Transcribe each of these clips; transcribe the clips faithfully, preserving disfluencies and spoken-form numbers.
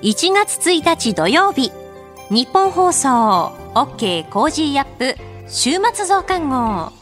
いちがつついたち土曜日、日本放送 OK コージーアップ週末増刊号。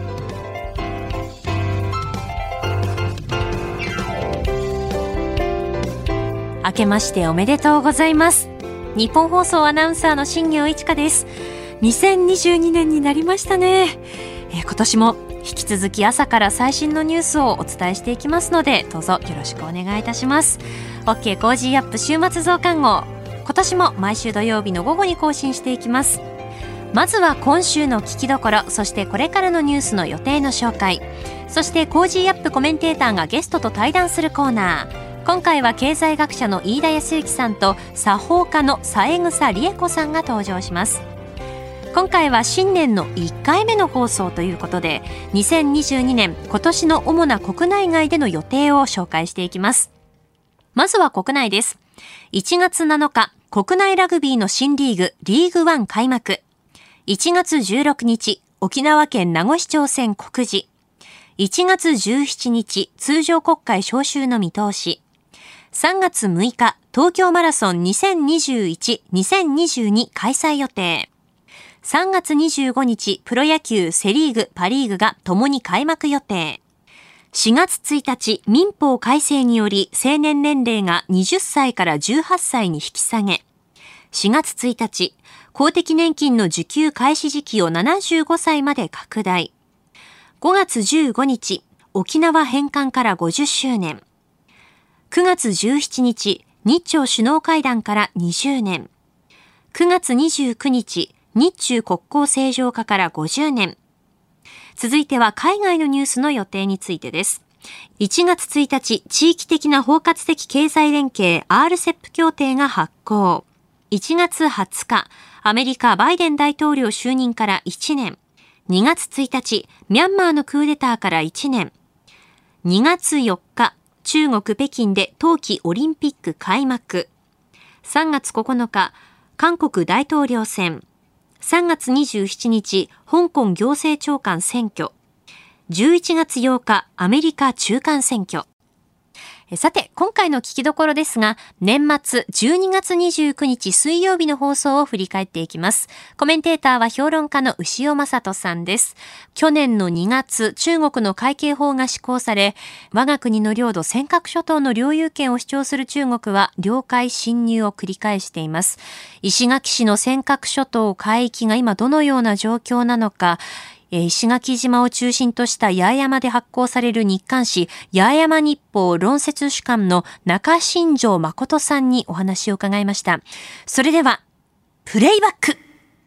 明けましておめでとうございます。日本放送アナウンサーの新業一華です。にせんにじゅうにねんになりましたね。えー、今年も引き続き朝から最新のニュースをお伝えしていきますので、どうぞよろしくお願いいたします。 OK コージーアップ週末増刊号、今年も毎週土曜日の午後に更新していきます。まずは今週の聞きどころ、そしてこれからのニュースの予定の紹介、そしてコージーアップコメンテーターがゲストと対談するコーナー。今回は経済学者の飯田康之さんと作法家の三枝理恵子さんが登場します。今回は新年のいっかいめの放送ということで、にせんにじゅうにねん今年の主な国内外での予定を紹介していきます。まずは国内です。いちがつなのか、国内ラグビーの新リーグリーグワン開幕。いちがつじゅうろくにち、沖縄県名護市長選告示。いちがつじゅうしちにち、通常国会召集の見通し。さんがつむいか、東京マラソンにせんにじゅういち、にせんにじゅうに開催予定。さんがつにじゅうごにち、プロ野球セリーグ、パリーグがともに開幕予定。しがつついたち、民法改正により成年年齢がはたちからじゅうはっさいに引き下げ。しがつついたち、公的年金の受給開始時期をななじゅうごさいまで拡大。ごがつじゅうごにち、沖縄返還からごじゅっしゅうねん。くがつじゅうしちにち、日朝首脳会談からにじゅうねん。くがつにじゅうくにち、日中国交正常化からごじゅうねん。続いては海外のニュースの予定についてです。いちがつついたち、地域的な包括的経済連携 アールセップ 協定が発効。いちがつはつか、アメリカバイデン大統領就任からいちねん。にがつついたち、ミャンマーのクーデターからいちねん。にがつよっか、中国北京で冬季オリンピック開幕。さんがつここのか、韓国大統領選。さんがつにじゅうしちにち、香港行政長官選挙。じゅういちがつようか、アメリカ中間選挙。さて、今回の聞きどころですが、年末じゅうにがつにじゅうくにち水曜日の放送を振り返っていきます。コメンテーターは評論家の牛尾正人さんです。去年のにがつ、中国の海警法が施行され、我が国の領土尖閣諸島の領有権を主張する中国は領海侵入を繰り返しています。石垣市の尖閣諸島海域が今どのような状況なのか、石垣島を中心とした八重山で発行される日刊誌八重山日報論説主幹の中新城誠さんにお話を伺いました。それではプレイバック。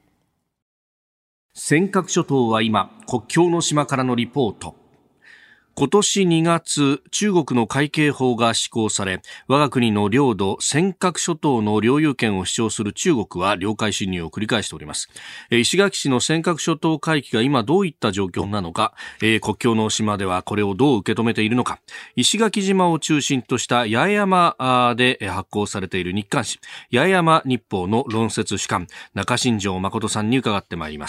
尖閣諸島は今国境の島からのリポート。今年にがつ、中国の海警法が施行され、我が国の領土、尖閣諸島の領有権を主張する中国は領海侵入を繰り返しております。石垣市の尖閣諸島海域が今どういった状況なのか、国境の島ではこれをどう受け止めているのか、石垣島を中心とした八重山で発行されている日刊誌、八重山日報の論説主幹、中新城誠さんに伺ってまいります。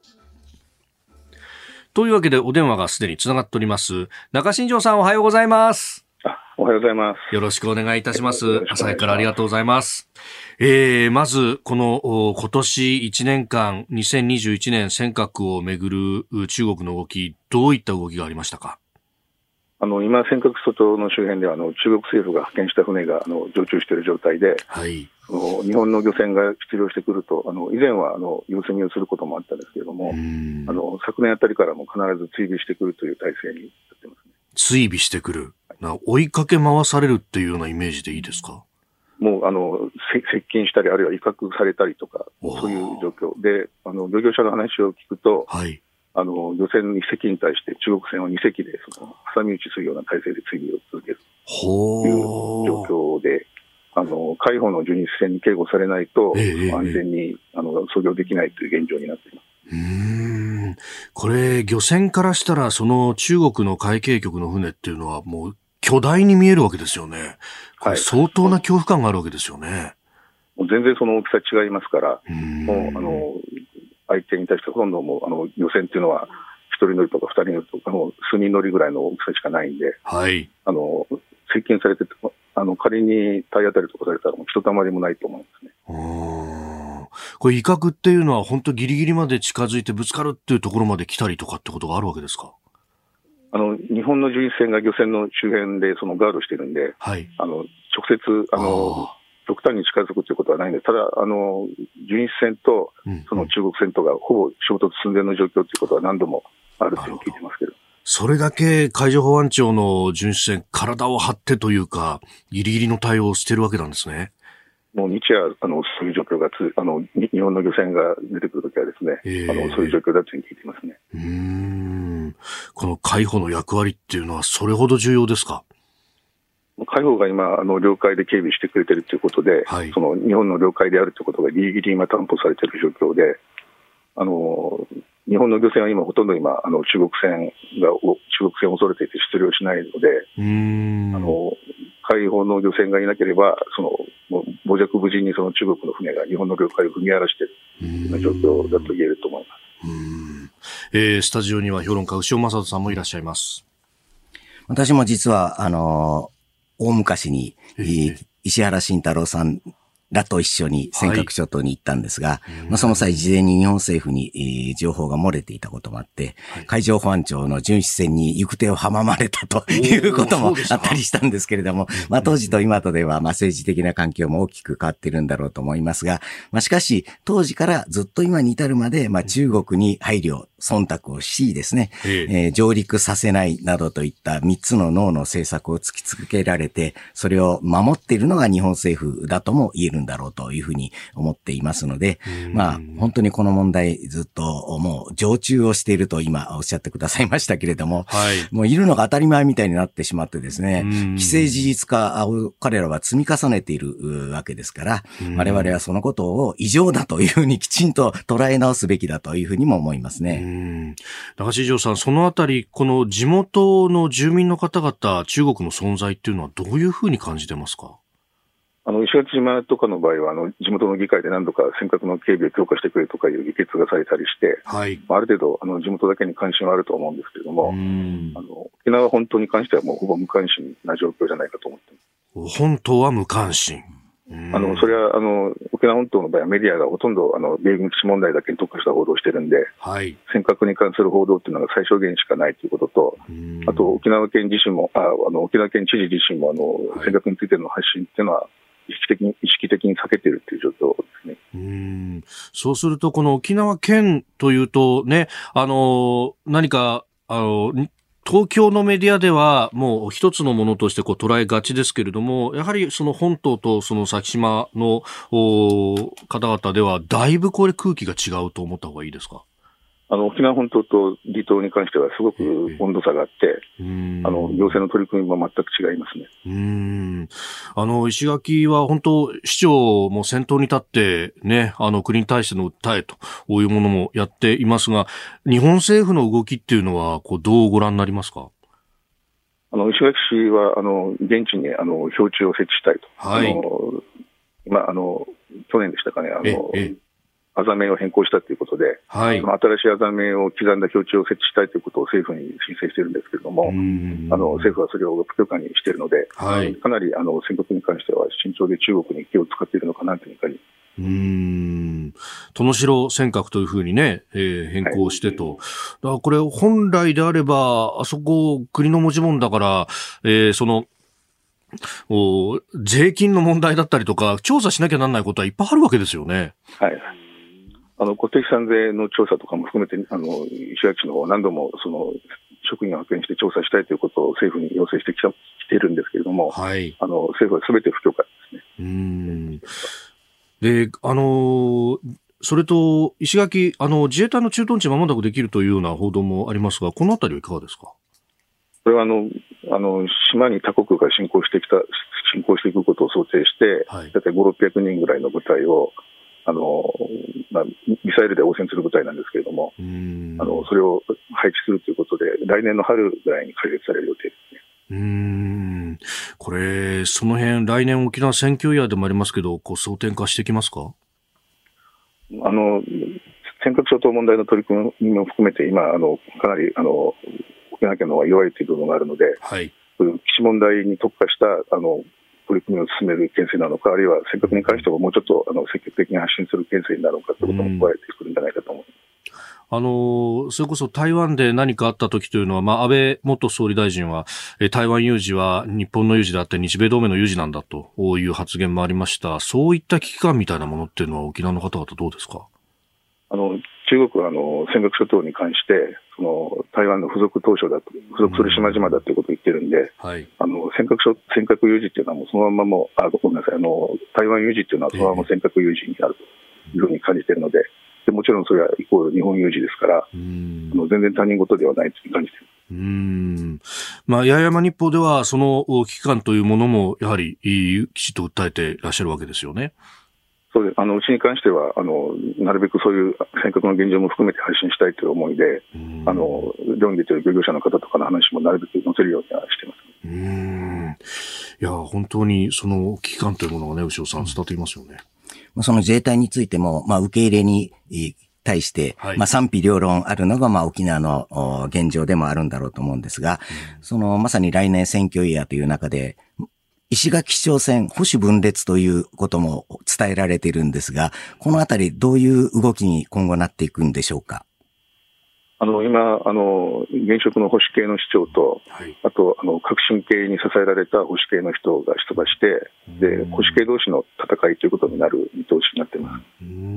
というわけでお電話がすでにつながっております。中新城さん、おはようございます。 あ、おはようございます。 よろしくお願いいたします。朝早くからありがとうございます。えー、まずこの今年いちねんかん、にせんにじゅういちねん尖閣をめぐる中国の動き、どういった動きがありましたか？ あの今、尖閣諸島の周辺ではあの中国政府が派遣した船があの常駐している状態で、はい、日本の漁船が出漁してくると、あの以前はあの様子見をすることもあったんですけれども、あの昨年あたりからも必ず追尾してくるという体制になってますね。 追尾してくる、はい、追いかけ回されるっていうようなイメージでいいですか？ もうあの接近したり、あるいは威嚇されたりとか、そういう状況で、あの漁業者の話を聞くと、はい、あの漁船にせきに対して中国船はにせきでその挟み撃ちするような体制で追尾を続けるという状況で、あの海保の巡視船に警護されないと、ええ、安全にあの操業できないという現状になっています。 うーん、これ漁船からしたらその中国の海警局の船っていうのはもう巨大に見えるわけですよね。これ相当な恐怖感があるわけですよね。はい、 もう全然その大きさ違いますから、もうあの相手に対してほとんどもうあの漁船っていうのはひとり乗りとかふたり乗りとかもう数人乗りぐらいの大きさしかないんで、はい、あの接近されてあの仮に体当たりとかされたら、もうひとたまりもないと思うんですね。 これ、威嚇っていうのは、本当、ギリギリまで近づいてぶつかるっていうところまで来たりとかってことがあるわけですか？ あの日本の巡視船が漁船の周辺でそのガードしてるんで、はい、あの直接あの極端に近づくということはないんで、ただ、あの巡視船とその中国船とがほぼ衝突寸前の状況ということは何度もあるというふうに聞いてますけど。 それだけ海上保安庁の巡視船、体を張ってというか、ギリギリの対応をしてるわけなんですね。 もう日夜、あのそういう状況がつあの、日本の漁船が出てくるときはですね、えー、あの、そういう状況だというふうに聞いていますね。 うーん、この海保の役割っていうのは、それほど重要ですか？ 海保が今、あの領海で警備してくれているということで、はい、その日本の領海であるということがギリギリ今、担保されている状況で、あの日本の漁船は今、ほとんど今、あの中国船が中国船を恐れていて出漁しないので、うーんあの海保の漁船がいなければ、そのもう傍若無人にその中国の船が日本の領海を踏み荒らしているような状況だと言えると思います。 うーん、えー、スタジオには評論家、牛尾正人さんもいらっしゃいます。 私も実は、あの、大昔に、石原慎太郎さんらと一緒に尖閣諸島に行ったんですが、はい、まあ、その際事前に日本政府に、えー、情報が漏れていたこともあって、はい、海上保安庁の巡視船に行く手を阻まれたということもあったりしたんですけれども、まあ当時と今とではまあ政治的な環境も大きく変わっているんだろうと思いますが、まあしかし当時からずっと今に至るまでまあ中国に配慮、忖度をしですね、えええー、上陸させないなどといったみっつのノーの政策を突きつけられて、それを守っているのが日本政府だとも言えるんだろうというふうに思っていますので、まあ本当にこの問題ずっともう常駐をしていると今おっしゃってくださいましたけれども、はい、もういるのが当たり前みたいになってしまってですね、既成事実化を彼らは積み重ねているわけですから、我々はそのことを異常だというふうにきちんと捉え直すべきだというふうにも思いますね。 うん、中地城さん、そのあたり、この地元の住民の方々、中国の存在っていうのはどういうふうに感じてますか？ あの石垣島とかの場合は、あの地元の議会で何度か尖閣の警備を強化してくれとかいう議決がされたりして、はい、ある程度あの地元だけに関心はあると思うんですけれども、うんあの沖縄本島に関してはもうほぼ無関心な状況じゃないかと思っています。 本島は無関心。 あの、それは、あの、沖縄本島の場合はメディアがほとんど、あの、米軍基地問題だけに特化した報道をしてるんで、はい。尖閣に関する報道っていうのが最小限しかないということと、あと、沖縄県自身も、あ、あの、沖縄県知事自身も、あの、はい、尖閣についての発信っていうのは、意識的に、意識的に避けているっていう状況ですね。 うん。そうすると、この沖縄県というと、ね、あの、何か、あの、東京のメディアではもう一つのものとしてこう捉えがちですけれども、やはりその本島とその先島の方々ではだいぶこれ空気が違うと思った方がいいですか？ あの沖縄本島と離島に関してはすごく温度差があって、えー、あの行政の取り組みも全く違いますね。 うーんあの石垣は本当市長も先頭に立ってね、あの国に対しての訴えというものもやっていますが、日本政府の動きっていうのはこうどうご覧になりますか？ あの石垣市はあの現地にあの標柱を設置したいと、はい、あの今あの去年でしたかね、あのええあざ名を変更したということで、はい、その新しいあざ名を刻んだ標柱を設置したいということを政府に申請しているんですけれども、あの政府はそれを不許可にしているので、はい、かなりあの尖閣に関しては慎重で中国に気を使っているのかなというかに。 うーん殿城尖閣というふうにね、えー、変更してと、はい、だからこれ本来であればあそこ国の持ち物だから、えー、そのお税金の問題だったりとか調査しなきゃならないことはいっぱいあるわけですよね。 はい、あの固定資産税の調査とかも含めてあの石垣市の方何度もその職員を派遣して調査したいということを政府に要請してきた、きているんですけれども、はい、あの政府はすべて不許可ですね。うーんで、あのそれと石垣あの自衛隊の駐屯地まもなくできるというような報道もありますが、このあたりはいかがですか？ これはあのあの島に他国が侵攻してきた侵攻していくことを想定して、はい、だいたいごひゃく、ろっぴゃくにんぐらいの部隊をあのまあ、ミサイルで応戦する部隊なんですけれども、あのそれを配置するということで来年の春ぐらいに開設される予定ですね。 うーんこれその辺来年沖縄選挙イヤーでもありますけど、こう争点化してきますか？ あの尖閣諸島問題の取り組みも含めて今あのかなりあの沖縄県の方が弱いという部分があるので、はい、基地問題に特化したあの取り組みを進める県政なのか、あるいは尖閣に関してももうちょっとあの積極的に発信する県政になるのかということも加えてくるんじゃないかと思います。 あのそれこそ台湾で何かあった時というのは、まあ、安倍元総理大臣は台湾有事は日本の有事であって日米同盟の有事なんだという発言もありました。そういった危機感みたいなものっていうのは沖縄の方々どうですか？ あの中国はあの尖閣諸島に関してその台湾の付属島嶼だと、付属する島々だということを言ってるんで、うんはい、あの尖閣諸尖閣有事っていうのはもうそのままもあごめんなさいあの台湾有事っていうのはそのまま尖閣有事になるというふうに感じているので、でもちろんそれはイコール日本有事ですから、うんあの全然他人事ではないという感じです。 うーんまあ、八重山日報ではその危機感というものもやはりきちっと訴えていらっしゃるわけですよね。 そうです。あのうちに関してはあのなるべくそういう尖閣の現状も含めて発信したいという思いで、あの漁に出ている漁業者の方とかの話もなるべく載せるようにはしています。 うーんいや本当にその危機感というものがね、牛尾さん伝わっていますよね。 その自衛隊についても、まあ、受け入れに対して、はい、まあ、賛否両論あるのが、まあ、沖縄の現状でもあるんだろうと思うんですが、うん、その、まさに来年選挙イヤーという中で、石垣市長選、保守分裂ということも伝えられているんですが、このあたりどういう動きに今後なっていくんでしょうか？ あの今あの、現職の保守系の市長と、はい、あとあの革新系に支えられた保守系の人が出馬して、で保守系同士の戦いということになる見通しになっています。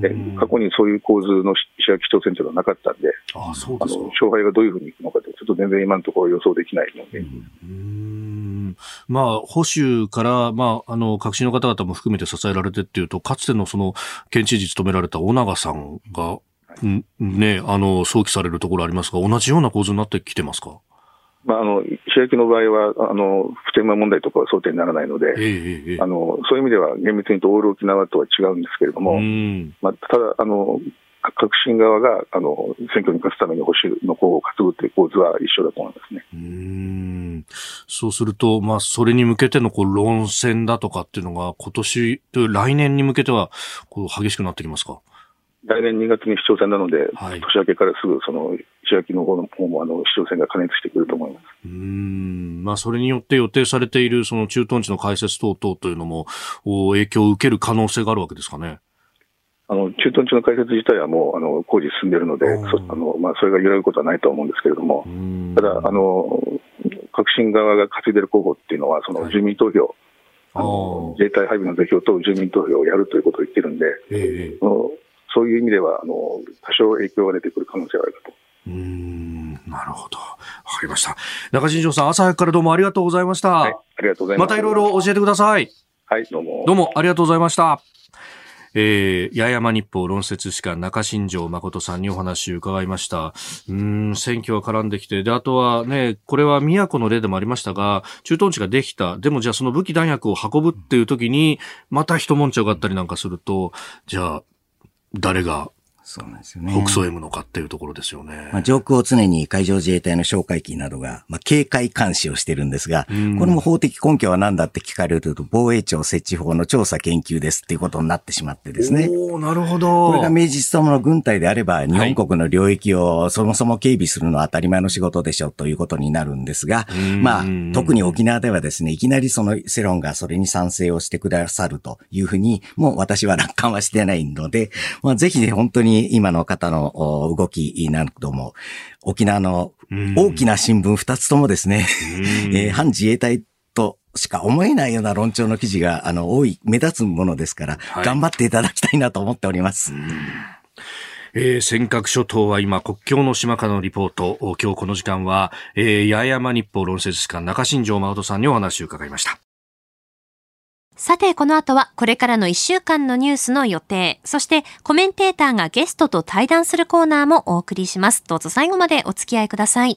で過去にそういう構図の石垣市長選挙がなかったんで、 ああそうですか。 あの勝敗がどういうふうにいくのかと、ちょっと全然今のところ予想できないので。 うーんまあ、保守から、まあ、あの革新の方々も含めて支えられてっていうと、かつてのその県知事務められた尾長さんがね、あの想起されるところありますが、同じような構図になってきてますか？ まあ、あの石垣の場合はあの普天間問題とかは争点にならないので、えーえー、あのそういう意味では厳密に言うとオール沖縄とは違うんですけれども、うんまあ、ただあの革新側があの選挙に勝つために保守の候補を担ぐという構図は一緒だと思いますね。 うーんそうすると、まあ、それに向けてのこう論戦だとかっていうのが今年という来年に向けてはこう激しくなってきますか？ 来年にがつに市長選なので、はい、年明けからすぐその石垣の方の方もあの市長選が加熱してくると思います。 うーん、まあ、それによって予定されているその駐屯地の開設等々というのも影響を受ける可能性があるわけですかね。 あの駐屯地の開設自体はもうあの工事進んでいるので、そ, あのまあ、それが揺らぐことはないと思うんですけれども、ただあの革新側が担いでいる候補っていうのはその住民投票、はい、あの自衛隊配備の是非と住民投票をやるということを言ってるんで、えー、のそういう意味ではあの多少影響が出てくる可能性はあるかと。 うーんなるほど、わかりました。中新庄さん、朝早くからどうもありがとうございました。 はい、ありがとうございます。 またいろいろ教えてください。 はい、どうもどうもありがとうございました。えー、八重山日報論説士官中新庄誠さんにお話を伺いました。うーん、選挙が絡んできて、で、あとはね、これは宮古の例でもありましたが、駐屯地ができた。でもじゃあその武器弾薬を運ぶっていう時に、また一悶着があったりなんかすると、じゃあ、誰がそうなんですよね。 北総 M のかっていうところですよね。 まあ、上空を常に海上自衛隊の哨戒機などが、まあ、警戒監視をしてるんですが、これも法的根拠は何だって聞かれると、防衛庁設置法の調査研究ですっていうことになってしまってですね。 おー、なるほど。 これが明治ともの軍隊であれば、日本国の領域をそもそも警備するのは当たり前の仕事でしょということになるんですが、まあ、特に沖縄ではですね、いきなりその世論がそれに賛成をしてくださるというふうに、もう私は楽観はしてないので、まあ、ぜひね、本当に今の方の動きなども、沖縄の大きな新聞二つともですね、えー、反自衛隊としか思えないような論調の記事があの多い、目立つものですから、はい、頑張っていただきたいなと思っております。 えー、尖閣諸島は今国境の島からのリポート。今日この時間は、えー、八重山日報論説士官中新庄誠さんにお話を伺いました。 さて、この後はこれからのいっしゅうかんのニュースの予定、そしてコメンテーターがゲストと対談するコーナーもお送りします。どうぞ最後までお付き合いください。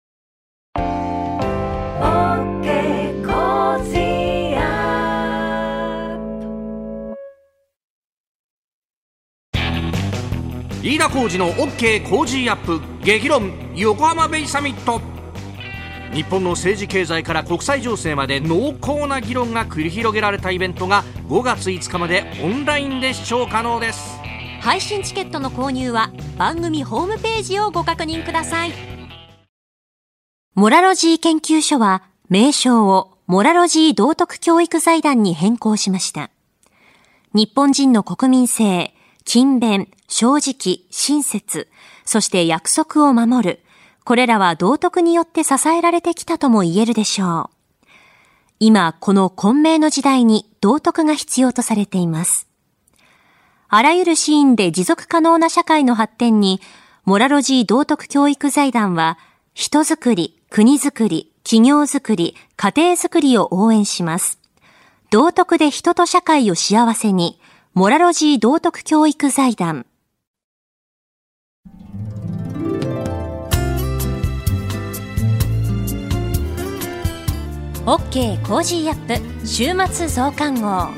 飯田浩司の OK 工事アップ激論横浜ベイサミット。日本の政治経済から国際情勢まで濃厚な議論が繰り広げられたイベントがごがついつかまでオンラインで視聴可能です。 配信チケットの購入は番組ホームページをご確認ください。モラロジー研究所は名称をモラロジー道徳教育財団に変更しました。日本人の国民性、勤勉、正直、親切、そして約束を守る。これらは道徳によって支えられてきたとも言えるでしょう。今、この混迷の時代に道徳が必要とされています。あらゆるシーンで持続可能な社会の発展に、モラロジー道徳教育財団は、人づくり、国づくり、企業づくり、家庭づくりを応援します。道徳で人と社会を幸せに、モラロジー道徳教育財団。OK コージーアップ週末増刊号。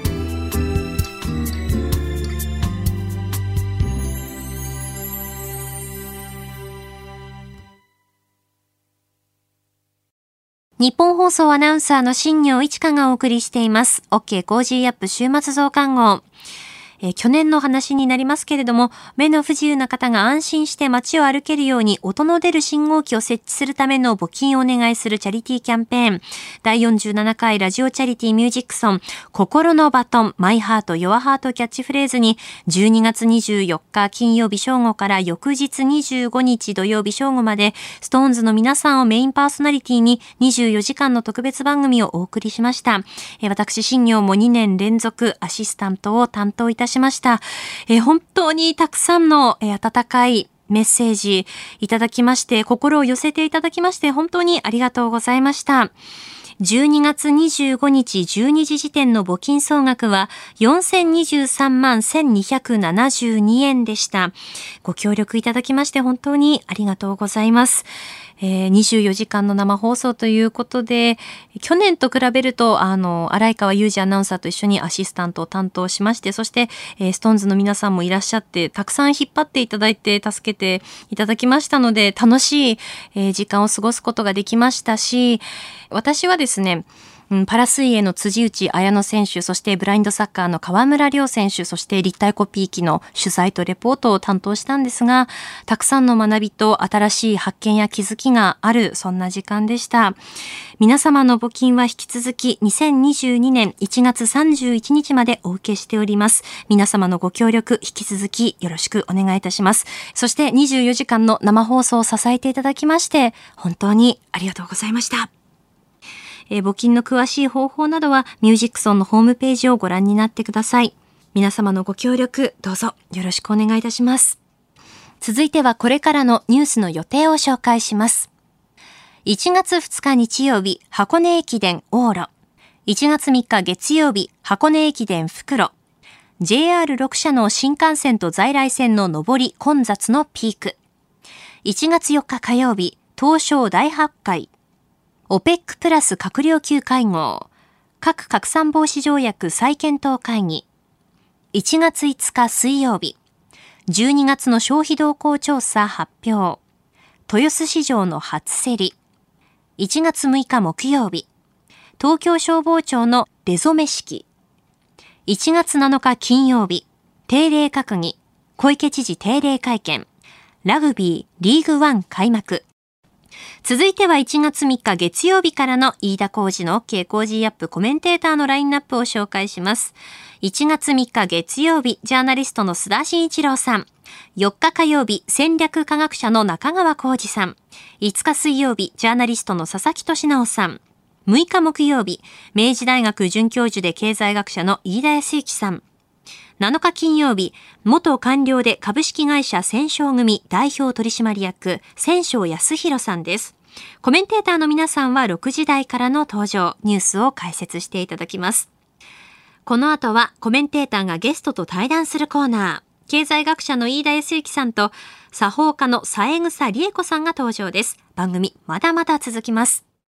日本放送アナウンサーの新業一華がお送りしています。OK コージーアップ週末増刊号。えー、去年の話になりますけれども、目の不自由な方が安心して街を歩けるように音の出る信号機を設置するための募金をお願いするチャリティーキャンペーン。だいよんじゅうななかいラジオチャリティーミュージックソン、心のバトン、マイハート、ヨアハートキャッチフレーズに、じゅうにがつにじゅうよっか金曜日正午から翌日にじゅうごにち土曜日正午まで、ストーンズの皆さんをメインパーソナリティににじゅうよじかんの特別番組をお送りしました。えー、私、新業もにねん連続アシスタントを担当いたしました。えー、本当にたくさんの、えー、温かいメッセージいただきまして、心を寄せていただきまして、本当にありがとうございました。じゅうにがつにじゅうごにちじゅうにじ時点の募金総額はよんせんにじゅうさんまんせんにひゃくななじゅうにえんでした。ご協力いただきまして本当にありがとうございます。えー、にじゅうよじかんの生放送ということで、去年と比べると、あの、荒井川裕二アナウンサーと一緒にアシスタントを担当しまして、そして、えー、ストーンズの皆さんもいらっしゃって、たくさん引っ張っていただいて、助けていただきましたので、楽しい、えー、時間を過ごすことができましたし、私はですね、パラ水泳の辻内彩乃選手、そしてブラインドサッカーの川村亮選手、そして立体コピー機の取材とレポートを担当したんですが、たくさんの学びと新しい発見や気づきがある、そんな時間でした。皆様の募金は引き続きにせんにじゅうにねんいちがつさんじゅういちにちまでお受けしております。皆様のご協力、引き続きよろしくお願いいたします。そしてにじゅうよじかんの生放送を支えていただきまして、本当にありがとうございました。えー、募金の詳しい方法などはミュージックソンのホームページをご覧になってください。皆様のご協力どうぞよろしくお願いいたします。続いてはこれからのニュースの予定を紹介します。いちがつふつか日曜日、箱根駅伝往路。いちがつみっか月曜日、箱根駅伝復路。ジェイアールろく 社の新幹線と在来線の上り混雑のピーク。いちがつよっか火曜日、東証大発会。オペック プラス閣僚級会合、核拡散防止条約再検討会議。いちがついつか水曜日、じゅうにがつの消費動向調査発表。豊洲市場の初競り。いちがつむいか木曜日、東京消防庁の出初め式。いちがつなのか金曜日、定例閣議、小池知事定例会見。ラグビーリーグワン開幕。続いてはいちがつみっか月曜日からの飯田浩司の OK コージーアップコメンテーターのラインナップを紹介します。いちがつみっか月曜日、ジャーナリストの須田慎一郎さん。よっか火曜日、戦略科学者の中川浩二さん。いつか水曜日、ジャーナリストの佐々木俊直さん。むいか木曜日、明治大学准教授で経済学者の飯田康之さん。なのか金曜日、元官僚で株式会社千商組代表取締役、千商康弘さんです。コメンテーターの皆さんはろくじ台からの登場、ニュースを解説していただきます。この後はコメンテーターがゲストと対談するコーナー、経済学者の飯田康之さんと作法家の三枝理恵子さんが登場です。番組まだまだ続きます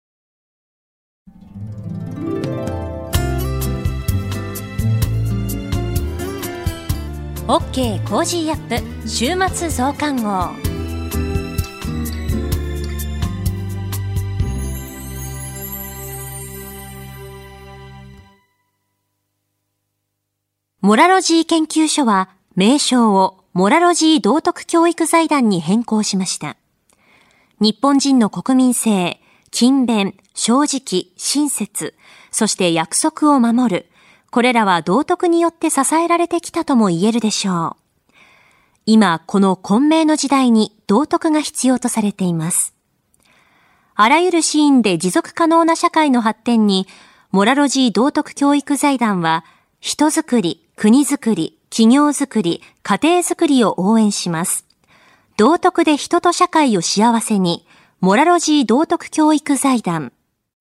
。OK コージーアップ週末増刊号。モラロジー研究所は名称をモラロジー道徳教育財団に変更しました。日本人の国民性、 勤勉、正直、親切、そして約束を守る。これらは道徳によって支えられてきたとも言えるでしょう。今、この混迷の時代に道徳が必要とされています。あらゆるシーンで持続可能な社会の発展に、モラロジー道徳教育財団は、人づくり、国づくり、企業づくり、家庭づくりを応援します。道徳で人と社会を幸せに、モラロジー道徳教育財団。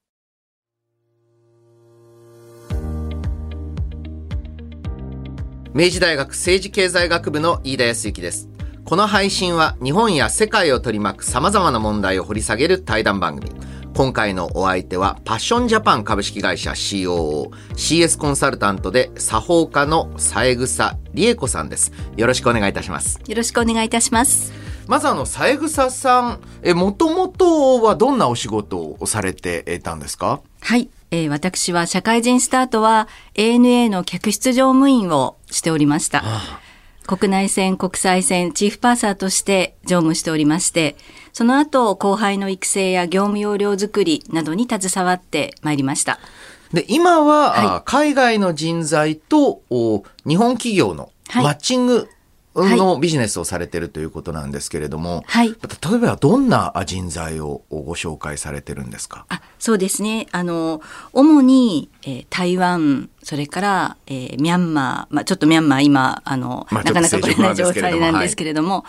明治大学政治経済学部の飯田康之です。この配信は日本や世界を取り巻く様々な問題を掘り下げる対談番組。今回のお相手はパッションジャパン株式会社 シーオーオー、シーエス コンサルタントで作法家の三枝理恵子さんです。よろしくお願いいたします。 よろしくお願いいたします。 まずあの三枝さん、え、もともとはどんなお仕事をされてたんですか？ はい、えー、私は社会人スタートは エーエヌエー の客室乗務員をしておりました。はあ、国内線、国際線、チーフパーサーとして乗務しておりまして、その後後輩の育成や業務要領づくりなどに携わってまいりました。 で、今は、はい、海外の人材と日本企業のマッチング、はいのビジネスをされているということなんですけれども、はい、例えばどんな人材をご紹介されてるんですか？ あ、そうですね。あの主に、えー、台湾、それから、えー、ミャンマー、まあ、ちょっとミャンマー今あの、まあ、なかなか取れない状態なんですけれども、はい、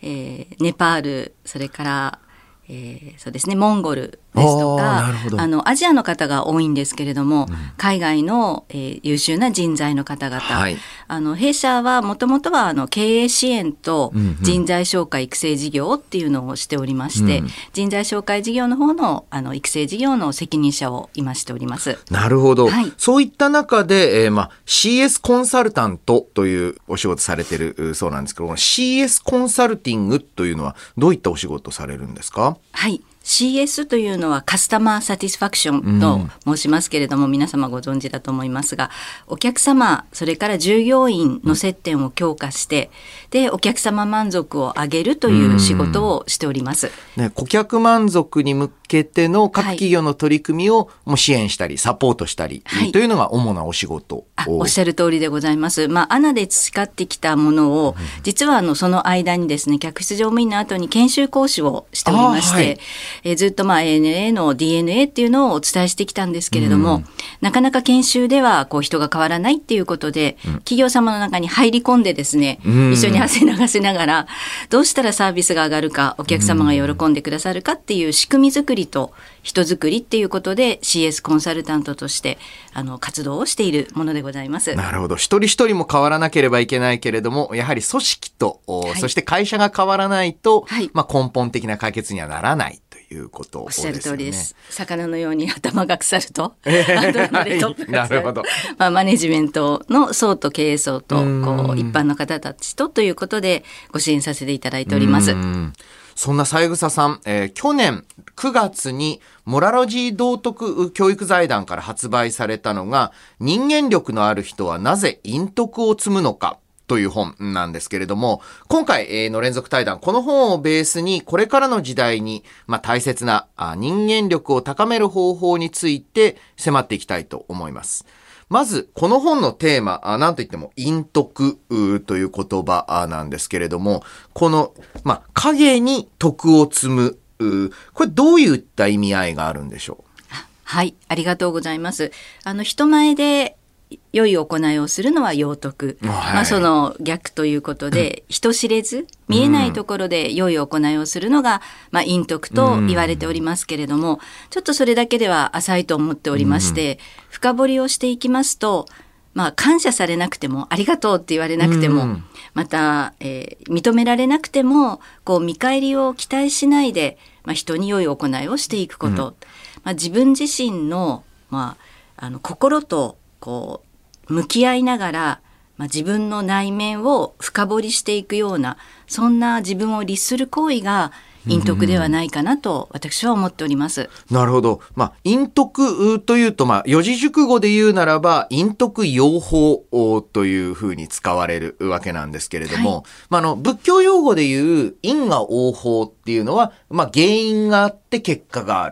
えー、ネパール、それからえー、そうですね、モンゴルですとか、あのアジアの方が多いんですけれども、うん、海外の、えー、優秀な人材の方々、はい、あの弊社はもともとはあの経営支援と人材紹介育成事業っていうのをしておりまして、うん、人材紹介事業の方の、あの育成事業の責任者を今しております。 なるほど、はい、そういった中で、えーまあ、シーエス コンサルタントというお仕事されてるそうなんですけど、シーエス コンサルティングというのはどういったお仕事されるんですか？ はい、シーエス というのはカスタマーサティスファクションと申しますけれども、うん、皆様ご存知だと思いますが、お客様それから従業員の接点を強化して、うん、でお客様満足を上げるという仕事をしております。 ね、顧客満足に向けての各企業の取り組みをもう支援したりサポートしたり、はい、というのが主なお仕事。 あ、おっしゃる通りでございます。まあ、アナで培ってきたものを、うん、実はあのその間にですね、客室乗務員の後に研修講師をしておりまして、はい、えー、ずっとまあ エーエヌエー の ディーエヌエー っていうのをお伝えしてきたんですけれども、うん、なかなか研修ではこう人が変わらないっていうことで、うん、企業様の中に入り込んでですね、うん、一緒に汗流せながらどうしたらサービスが上がるか、お客様が喜んでくださるかっていう仕組み作りと人作りっていうことで シーエス コンサルタントとしてあの活動をしているものでございます。 なるほど。一人一人も変わらなければいけないけれども、やはり組織と、はい、そして会社が変わらないと、はい、まあ、根本的な解決にはならないということですよね。 おっしゃる通りです。魚のように頭が腐ると、えー、 なるほど。 まあ、マネジメントの層と経営層とこう一般の方たちとということでご支援させていただいております。 そんな三枝さん、えー、去年くがつにモラロジー道徳教育財団から発売されたのが、人間力のある人はなぜ陰徳を積むのかという本なんですけれども、今回の連続対談、この本をベースにこれからの時代に、まあ、大切な人間力を高める方法について迫っていきたいと思います。まずこの本のテーマ、なんといっても陰徳という言葉なんですけれども、この、まあ、影に徳を積む、これどういった意味合いがあるんでしょう？ はい、ありがとうございます。あの人前で良い行いをするのは陽徳、はい、まあ、その逆ということで、人知れず見えないところで良い行いをするのが、まあ、陰徳と言われておりますけれども、ちょっとそれだけでは浅いと思っておりまして、深掘りをしていきますと、まあ、感謝されなくてもありがとうって言われなくても、また、えー、認められなくてもこう見返りを期待しないで、まあ、人に良い行いをしていくこと、うん、まあ、自分自身の、まあ、あの心とこう向き合いながら、まあ、自分の内面を深掘りしていくような、そんな自分を律する行為が陰徳ではないかなと私は思っております。 なるほど。まあ、陰徳というと、まあ、四字熟語で言うならば陰徳養法というふうに使われるわけなんですけれども、はい、まあ、あの仏教用語で言う因果応報っていうのは、まあ、原因があって結果がある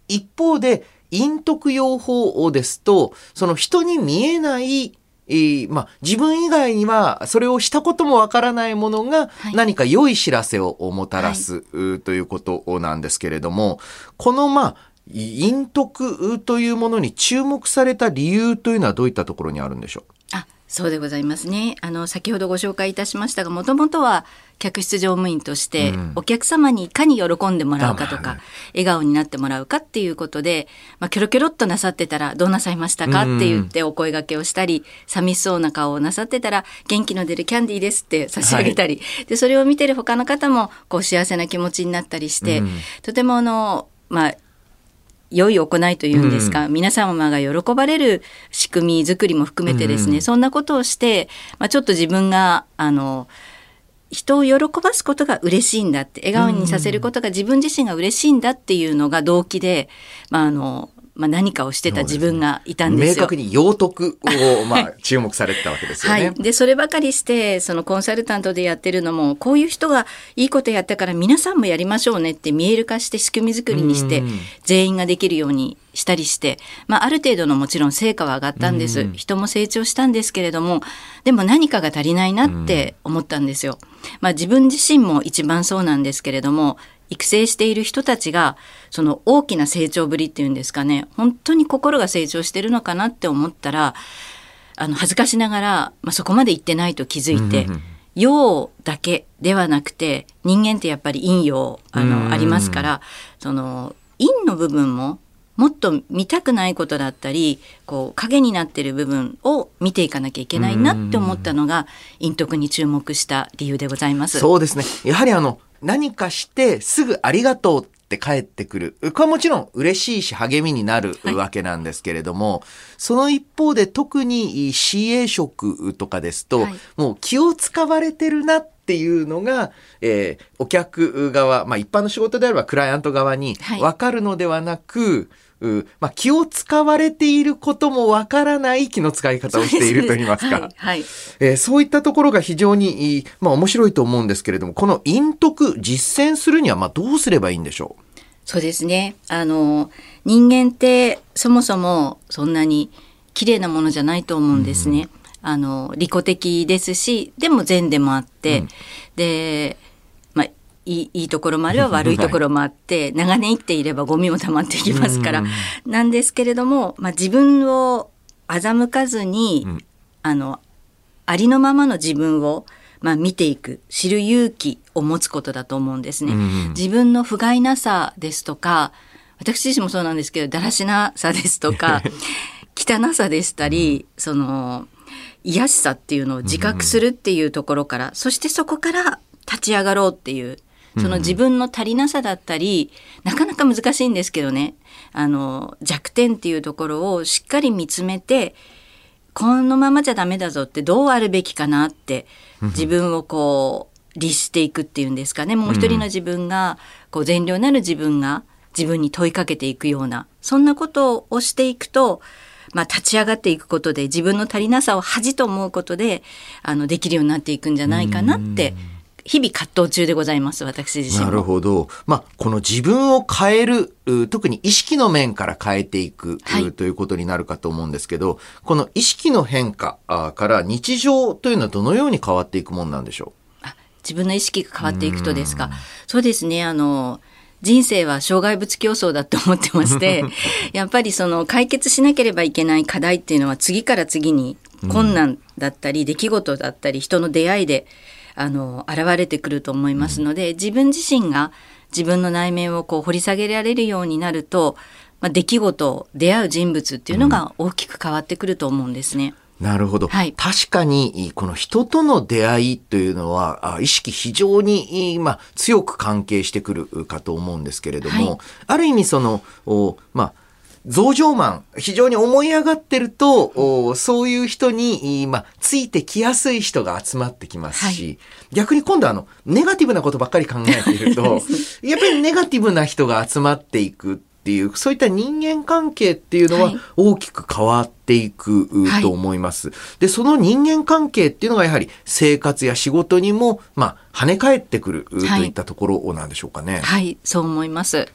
一方で陰徳養蜂ですと、その人に見えないえーまあ、自分以外にはそれをしたこともわからないものが何か良い知らせをもたらす、はい、ということなんですけれども、このまあ陰徳というものに注目された理由というのはどういったところにあるんでしょう。 あ、そうでございますね。あの先ほどご紹介いたしましたが、もともとは客室乗務員としてお客様にいかに喜んでもらうかとか、うん、笑顔になってもらうかっていうことで、まあ、キョロキョロっとなさってたらどうなさいましたかって言ってお声掛けをしたり、寂しそうな顔をなさってたら元気の出るキャンディーですって差し上げたり、はい、でそれを見てる他の方もこう幸せな気持ちになったりして、うん、とてもあのまあ良い行いというんですか、うん、皆様が喜ばれる仕組み作りも含めてですね、うん、そんなことをして、まあ、ちょっと自分があの人を喜ばすことが嬉しいんだって、笑顔にさせることが自分自身が嬉しいんだっていうのが動機で、まああのまあ、何かをしてた自分がいたんですよ。 明確に養徳を、まあ、注目されてたわけですよね。 はい、でそればかりしてそのコンサルタントでやってるのも、こういう人がいいことやったから皆さんもやりましょうねって見える化して仕組み作りにして全員ができるようにしたりして、まあ、ある程度のもちろん成果は上がったんです。人も成長したんですけれども、でも何かが足りないなって思ったんですよ。まあ、自分自身も一番そうなんですけれども、育成している人たちがその大きな成長ぶりっていうんですかね、本当に心が成長してるのかなって思ったら、あの恥ずかしながら、まあ、そこまで言ってないと気づいて、陽だけではなくて人間ってやっぱり陰陽 あのありますから、その陰の部分ももっと見たくないことだったり、こう影になっている部分を見ていかなきゃいけないなって思ったのが陰徳に注目した理由でございます。 そうですね。やはりあの何かしてすぐありがとうって返ってくる。これはもちろん嬉しいし励みになるわけなんですけれども、はい、その一方で特に シーエー 職とかですと、はい、もう気を使われてるなっていうのが、えー、お客側、まあ一般の仕事であればクライアント側に分かるのではなく、はい、まあ、気を使われていることもわからない気の使い方をしていると言いますか。はいはい、えー、そういったところが非常に、まあ、面白いと思うんですけれども、この陰徳実践するにはまあどうすればいいんでしょう。 そうですね。あの人間ってそもそもそんなに綺麗なものじゃないと思うんですね。うん、あの利己的ですし、でも善でもあって、うん、でいい, いいところもあれば悪いところもあって、はい、長年生きていればゴミも溜まっていきますからなんですけれども、まあ、自分を欺かずに、うん、あのありのままの自分を、まあ、見ていく、知る勇気を持つことだと思うんですね。うん、自分の不甲斐なさですとか、私自身もそうなんですけど、だらしなさですとか汚さでしたり、うん、その卑しさっていうのを自覚するっていうところから、うん、そしてそこから立ち上がろうっていう、その自分の足りなさだったり、なかなか難しいんですけどね、あの弱点っていうところをしっかり見つめて、このままじゃダメだぞって、どうあるべきかなって自分をこう律していくっていうんですかね、もう一人の自分がこう善良なる自分が自分に問いかけていくような、そんなことをしていくと、まあ、立ち上がっていくことで、自分の足りなさを恥と思うことであのできるようになっていくんじゃないかなって日々葛藤中でございます、私自身も。 なるほど。まあ、この自分を変える、特に意識の面から変えていく、はい、ということになるかと思うんですけど、この意識の変化から日常というのはどのように変わっていくものなんでしょう。 あ、自分の意識が変わっていくとですか。そうですね。あの人生は障害物競争だと思ってましてやっぱりその解決しなければいけない課題っていうのは次から次に困難だったり、うん、出来事だったり人の出会いであの現れてくると思いますので、自分自身が自分の内面をこう掘り下げられるようになると、まあ、出来事、出会う人物っていうのが大きく変わってくると思うんですね。 うん、なるほど、はい、確かにこの人との出会いというのは意識非常に、まあ、強く関係してくるかと思うんですけれども、はい、ある意味そのまあ増上慢、非常に思い上がってると、そういう人に、まあ、ついてきやすい人が集まってきますし、はい、逆に今度はあのネガティブなことばっかり考えているとやっぱりネガティブな人が集まっていくっていう、そういった人間関係っていうのは大きく変わっていくと思います。はい、で、その人間関係っていうのがやはり生活や仕事にも、まあ、跳ね返ってくるといったところなんでしょうかね。 はい、はい、そう思います。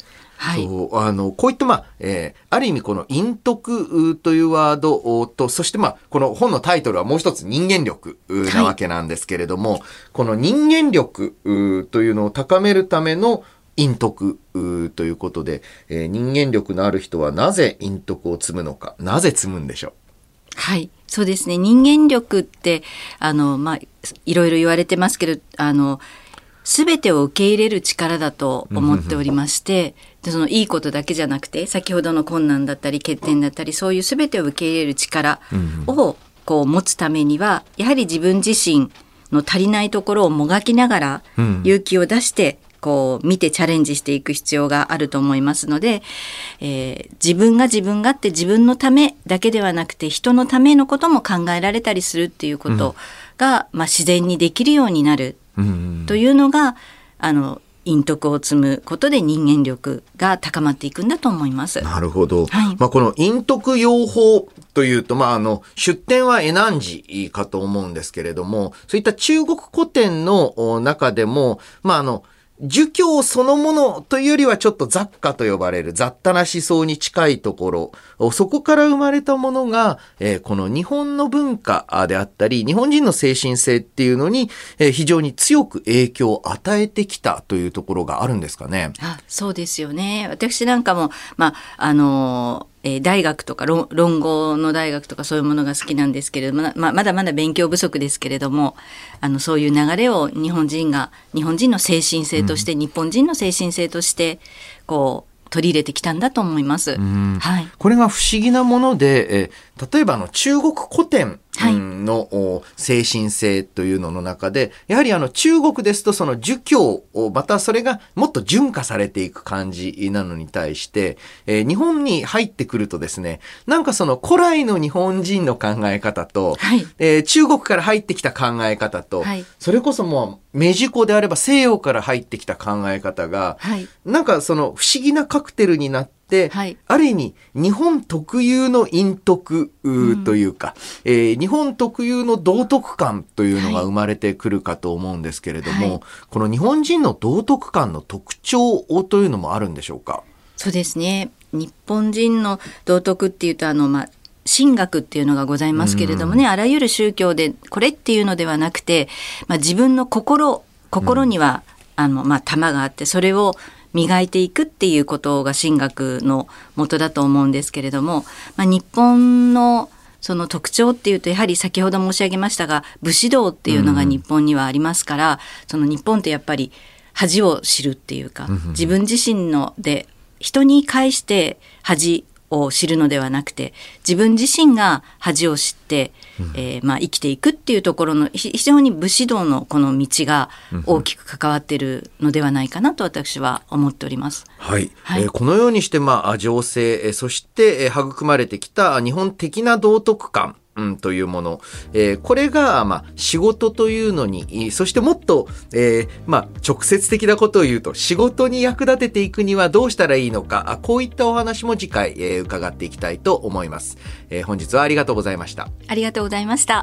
はい、 そうあのこういった、まあえー、ある意味この陰徳というワードと、そしてまあこの本のタイトルはもう一つ人間力なわけなんですけれども、はい、この人間力というのを高めるための陰徳ということで、えー、人間力のある人はなぜ陰徳を積むのか、なぜ積むんでしょう。 はい、そうですね。人間力ってあの、まあ、いろいろ言われてますけど、あの全てを受け入れる力だと思っておりまして、でそのいいことだけじゃなくて、先ほどの困難だったり欠点だったり、そういう全てを受け入れる力をこう持つためには、やはり自分自身の足りないところをもがきながら勇気を出してこう見てチャレンジしていく必要があると思いますので、えー、自分が自分がって自分のためだけではなくて人のためのことも考えられたりするっていうことが、うんまあ、自然にできるようになるというのが、あの陰徳を積むことで人間力が高まっていくんだと思います。 なるほど。 はい、 まあ、この陰徳養法というと、まあ、あの出典は恵南寺かと思うんですけれども、そういった中国古典の中でも、まあ、あの儒教そのものというよりはちょっと雑家と呼ばれる雑多な思想に近いところ、そこから生まれたものが、えー、この日本の文化であったり日本人の精神性っていうのに、えー、非常に強く影響を与えてきたというところがあるんですかね。 あ、そうですよね。私なんかも、まああのーえー、大学とか 論, 論語の大学とかそういうものが好きなんですけれども、ま, まだまだ勉強不足ですけれども、あのそういう流れを日本人が日本人の精神性として、うん、日本人の精神性としてこう取り入れてきたんだと思います。 うんはい、 これが不思議なもので、え例えばあの中国古典の精神性というのの中で、やはりあの中国ですとその儒教をまたそれがもっと純化されていく感じなのに対して、えー、日本に入ってくるとですね、なんかその古来の日本人の考え方と、 はいえー、中国から入ってきた考え方と、はい、それこそもうメジコであれば西洋から入ってきた考え方が、はい、なんかその不思議なカクテルになって、はい、ある意味日本特有の陰徳というか、うんえー、日本特有の道徳観というのが生まれてくるかと思うんですけれども、はい、この日本人の道徳観の特徴というのもあるんでしょうか。 そうですね。日本人の道徳っていうとあの、まあ神学っていうのがございますけれどもね、あらゆる宗教でこれっていうのではなくて、まあ、自分の心心には、うん、あのまあ玉があって、それを磨いていくっていうことが神学の元だと思うんですけれども、まあ、日本のその特徴っていうとやはり先ほど申し上げましたが武士道っていうのが日本にはありますから、うん、その日本ってやっぱり恥を知るっていうか、うん、自分自身ので人に対して恥を知るのではなくて自分自身が恥を知って、うんえーまあ、生きていくっていうところの非常に武士道のこの道が大きく関わっているのではないかなと私は思っております。 はいはいえー、このようにして、まあ、情勢そして育まれてきた日本的な道徳観うん、というもの、えー、これが、まあ、仕事というのに、そしてもっと、えー、まあ、直接的なことを言うと、仕事に役立てていくにはどうしたらいいのか、こういったお話も次回、えー、伺っていきたいと思います、えー。本日はありがとうございました。 ありがとうございました。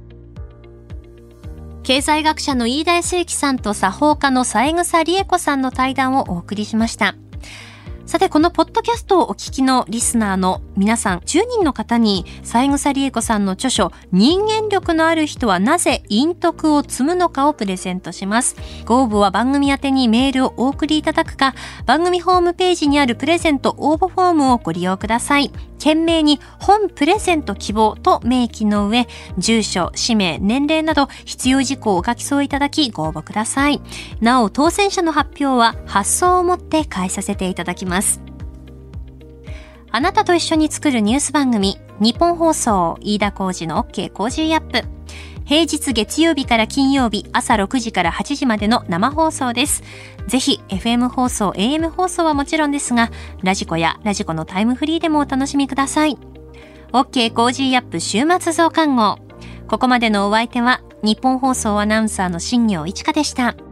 経済学者の飯田康之さんと作法家の三枝理恵子さんの対談をお送りしました。さて、このポッドキャストをお聞きのリスナーの皆さんじゅうにんの方に三枝理恵子さんの著書人間力のある人はなぜ陰徳を積むのかをプレゼントします。ご応募は番組宛てにメールをお送りいただくか、番組ホームページにあるプレゼント応募フォームをご利用ください。懸命に本プレゼント希望と明記の上、住所、氏名、年齢など必要事項をお書き添えいただきご応募ください。なお当選者の発表は発送をもって返させていただきます。あなたと一緒に作るニュース番組、日本放送飯田浩司の OK コージーアップ。平日月曜日から金曜日朝ろくじからはちじまでの生放送です。ぜひ エフエム 放送、エーエム 放送はもちろんですが、ラジコやラジコのタイムフリーでもお楽しみください。OK コージーアップ週末増刊号。ここまでのお相手は日本放送アナウンサーの新業一華でした。